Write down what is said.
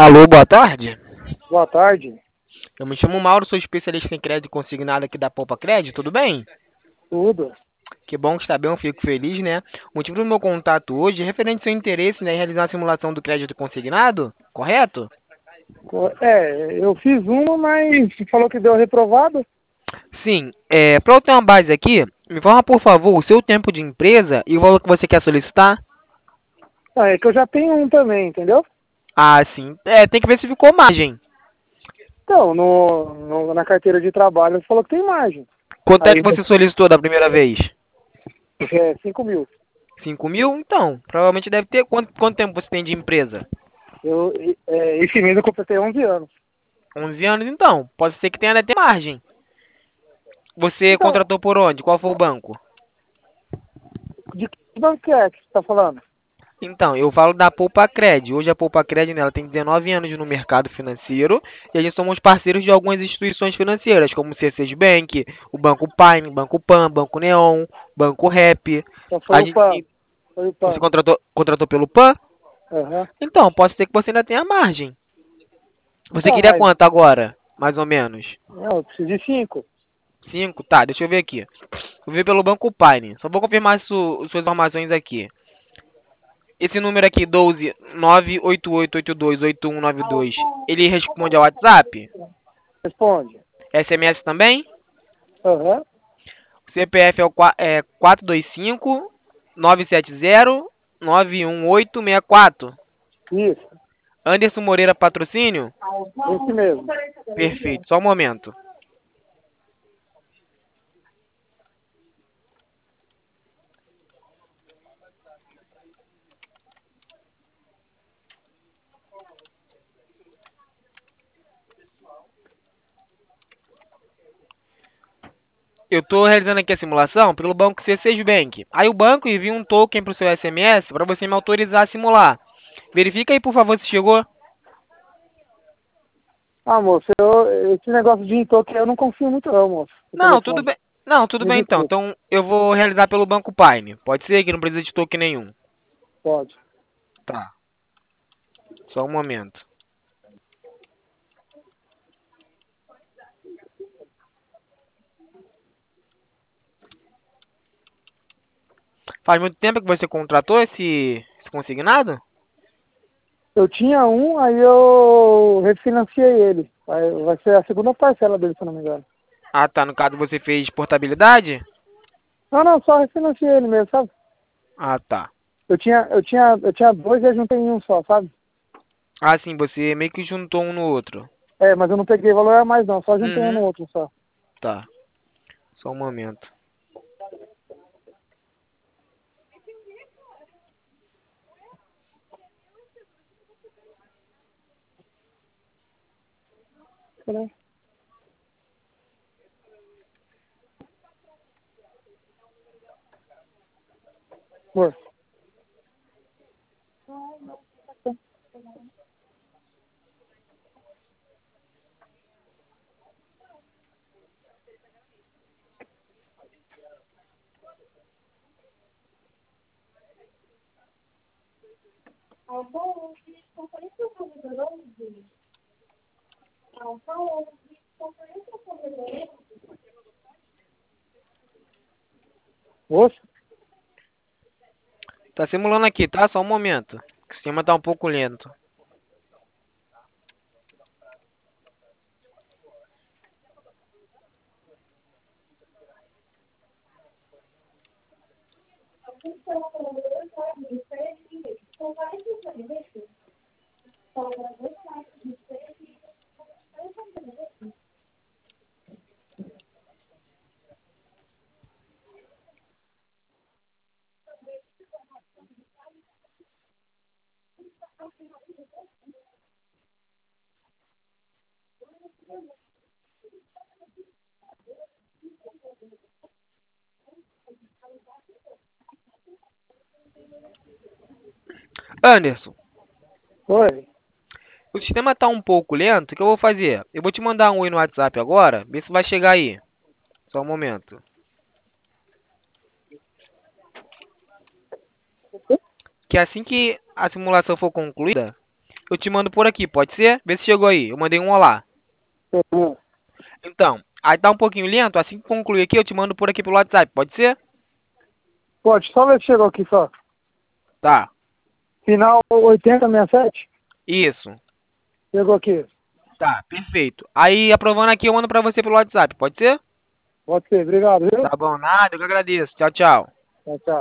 Alô, boa tarde. Boa tarde. Eu me chamo Mauro, sou especialista em crédito consignado aqui da Poupa Crédito, tudo bem? Tudo. Que bom que está bem, eu fico feliz, né? O motivo do meu contato hoje é referente ao seu interesse, né, em realizar uma simulação do crédito consignado, correto? Eu fiz uma, mas falou que deu reprovado. Sim, para eu ter uma base aqui, me informa, por favor, o seu tempo de empresa e o valor que você quer solicitar? Ah, é que eu já tenho um também, entendeu? Ah, sim. Tem que ver se ficou margem. Então, na carteira de trabalho falou que tem margem. Quanto é Aí que você solicitou da primeira vez? é 5 mil. 5.000? Então, provavelmente deve ter. Quanto tempo você tem de empresa? Esse mês eu completei 11 anos. 11 anos, então. Pode ser que tenha até margem. Você Então, contratou por onde? Qual foi o banco? de que banco que é que você está falando? Então, eu falo da Poupa Cred. Hoje a Poupa Cred, né, ela tem 19 anos no mercado financeiro e a gente somos parceiros de algumas instituições financeiras, como o C6 Bank, o Banco Pine, Banco Pan, Banco Neon, Banco Rap. Então foi A o gente, PAN. Foi o você PAN. contratou pelo Pan? Aham. Então, pode ser que você ainda tenha margem. Você Então, queria mas quanto agora? Mais ou menos? não, eu preciso de 5. 5? Tá, deixa eu ver aqui. Vou ver pelo Banco Pine. Só vou confirmar suas informações aqui. Esse número aqui, 12 988828192, ele responde ao WhatsApp? Responde. SMS também? Aham. O CPF é o 425 970 91864. Isso. Anderson Moreira Patrocínio? Esse mesmo. Perfeito, só um momento. Eu estou realizando aqui a simulação pelo banco C6 Bank. Aí o banco envia um token para o seu SMS para você me autorizar a simular. Verifica aí, por favor, se chegou. Ah, moço, esse negócio de toque eu não confio muito não, moço. O Não, tudo telefone. bem. Não, tudo Me bem então. desculpe. Então eu vou realizar pelo Banco Pine. Pode ser que não precisa de token nenhum. Pode. Tá. Só um momento. Faz muito tempo que você contratou esse consignado? Eu tinha um, aí eu refinanciei ele. Vai ser a segunda parcela dele, se eu não me engano. Ah, tá. No caso você fez portabilidade? Não, não, só refinanciei ele mesmo, sabe? Ah, tá. Eu tinha dois e eu juntei em um só, sabe? Ah, sim. Você meio que juntou um no outro. É, mas eu não peguei valor a mais não, só juntei um no Uhum. outro só. Tá. Só um momento. Né? Amor. Moço? Tá simulando aqui, tá? Só um momento. O sistema tá um pouco lento. Anderson, Oi. o sistema tá um pouco lento. O que eu vou fazer? Eu vou te mandar um oi no WhatsApp agora. Vê se vai chegar aí. Só um momento. Que assim que a simulação for concluída, eu te mando por aqui, pode ser? Vê se chegou aí. Eu mandei um olá. Uhum. Então, aí tá um pouquinho lento, assim que concluir aqui, eu te mando por aqui pelo WhatsApp, pode ser? Pode, só ver se chegou aqui só. Tá. Final 8067? Isso. Chegou aqui. Tá, perfeito. Aí, aprovando aqui, eu mando pra você pelo WhatsApp, pode ser? Pode ser, obrigado, viu? Tá bom, nada, eu que agradeço. Tchau, tchau. Tchau, tchau.